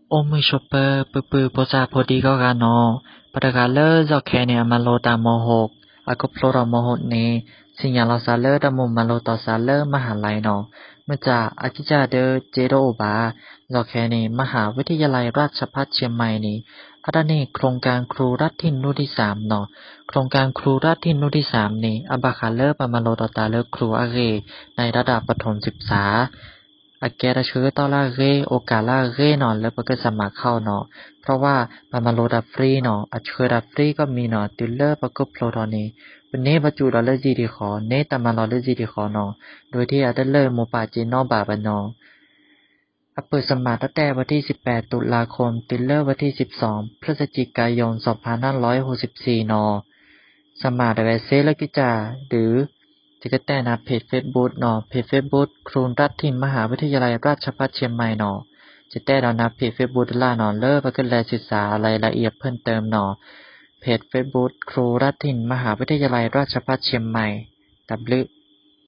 โอมือชอปเปอร์ปือปือโพซาโพดีก็กานอปะตะกาเลอร์จอแคเนี่ยมาโลตามหกอากบโพลรอมหกนี้สิญญาลอซาเลอร์ตะมุมมาโลตอซาเลอร์มหาลัยนอเมื่อจากอาจิจาเดอเจโรบาจอแคนี่มหาวิทยาลัยราชภัฏเชียงใหม่นี่อันนี้โครงการครูรัฐทินรุ่นที่3เนาะโครงการครูรัฐทินรุ่นที่3นี่อบาคาเลอร์ปามาโลตอตาเลอร์ครูอาเรในระดับประถมศึกษาอาแกระชื้อตอลาเรโอกาลาเรเนาะแล้วก็สมัครเข้าเนาะเพราะว่าปามาโลดับฟรีเนาะอาเชื้อดับฟรีก็มีเนาะติลเลอร์ประกบโพลตอนนี้วันนี้ประจุดอลเลอร์จีดีขอเนตามาลอเลอร์จีดีขอเนาะโดยที่อาดัลเลอร์โมปาจีนอบาบานเนาะเปิดสมัครตั้งแต่วันที่18ตุลาคมติลเลอร์วันที่12พฤศจิกายน2564เนาะสมัครได้เซลกิจาหรือจะก็แต่นะเพจ Facebook เนาะเพจ Facebook ครูรัฐทินมหาวิทยาลัยราชภัฏเชียงใหม่เนาะจะแต่เรานะเพจ Facebook ล่าเนาะเลิกก็แลศึกษารายละเอียดเพิ่มเติมเนาะเพจ Facebook ครูรัฐทินมหาวิทยาลัยราชภัฏเชียงใหม่